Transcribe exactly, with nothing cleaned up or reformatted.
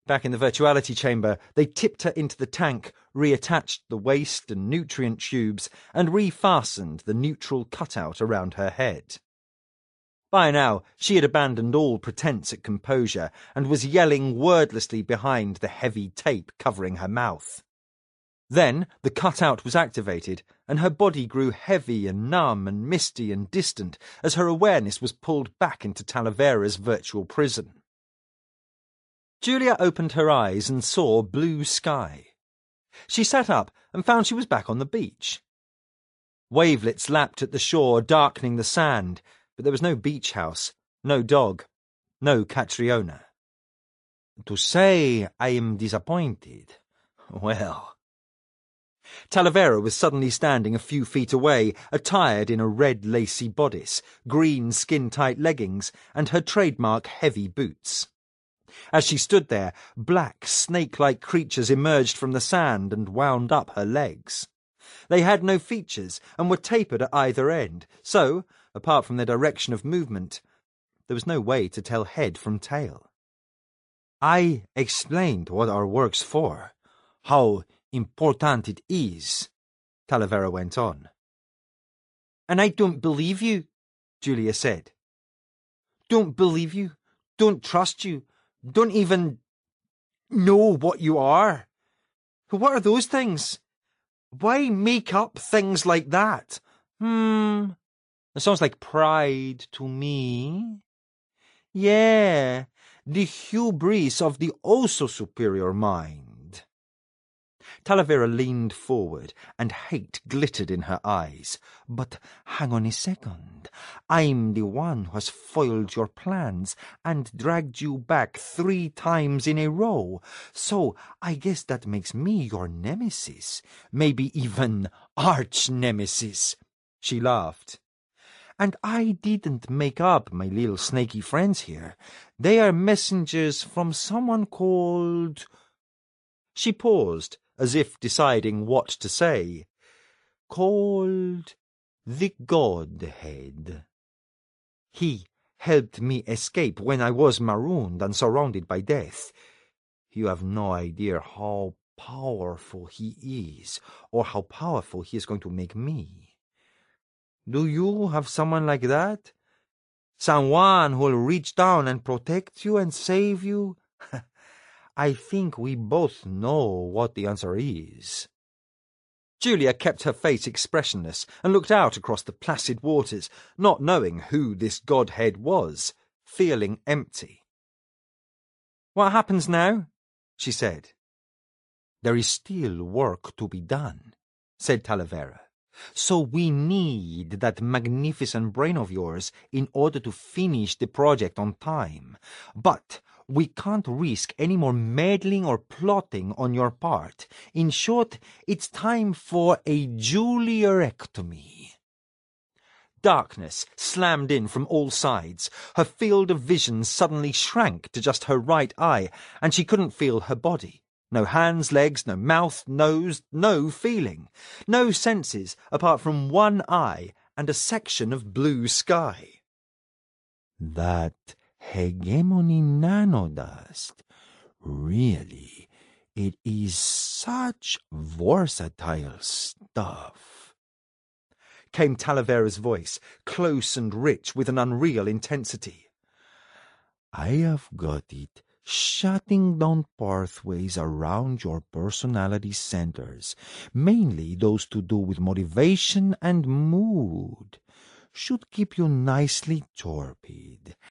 Back in the virtuality chamber, they tipped her into the tank, reattached the waste and nutrient tubes, and refastened the neutral cutout around her head. By now, she had abandoned all pretense at composure and was yelling wordlessly behind the heavy tape covering her mouth. Then the cutout was activated, and her body grew heavy and numb and misty and distant as her awareness was pulled back into Talavera's virtual prison. Julia opened her eyes and saw blue sky. She sat up and found she was back on the beach. Wavelets lapped at the shore, darkening the sand, but there was no beach house, no dog, no Catriona. To say I am disappointed, well... Talavera was suddenly standing a few feet away, attired in a red lacy bodice, green skin-tight leggings, and her trademark heavy boots. As she stood there, black, snake-like creatures emerged from the sand and wound up her legs. They had no features and were tapered at either end, so, apart from their direction of movement, there was no way to tell head from tail. I explained what our work's for, how important it is, Talavera went on. And I don't believe you, Julia said. Don't believe you, don't trust you, don't even know what you are. What are those things? Why make up things like that? Hmm, it sounds like pride to me. Yeah, the hubris of the also-superior mind. Talavera leaned forward, and hate glittered in her eyes. But hang on a second. I'm the one who has foiled your plans and dragged you back three times in a row. So I guess that makes me your nemesis, maybe even arch-nemesis. She laughed. And I didn't make up my little snaky friends here. They are messengers from someone called... She paused, as if deciding what to say. Called the Godhead. He helped me escape when I was marooned and surrounded by death. You have no idea how powerful he is, or how powerful he is going to make me. Do you have someone like that? Someone who will reach down and protect you and save you? I think we both know what the answer is. Julia kept her face expressionless and looked out across the placid waters, not knowing who this Godhead was, feeling empty. What happens now? She said. There is still work to be done, said Talavera. So we need that magnificent brain of yours in order to finish the project on time. But we can't risk any more meddling or plotting on your part. In short, it's time for a Juliarectomy. Darkness slammed in from all sides. Her field of vision suddenly shrank to just her right eye, and she couldn't feel her body. No hands, legs, no mouth, nose, no feeling. No senses apart from one eye and a section of blue sky. That hegemony nanodust, really, it is such versatile stuff. Came Talavera's voice, close and rich with an unreal intensity. I have got it. Shutting down pathways around your personality centers, mainly those to do with motivation and mood, should keep you nicely torpid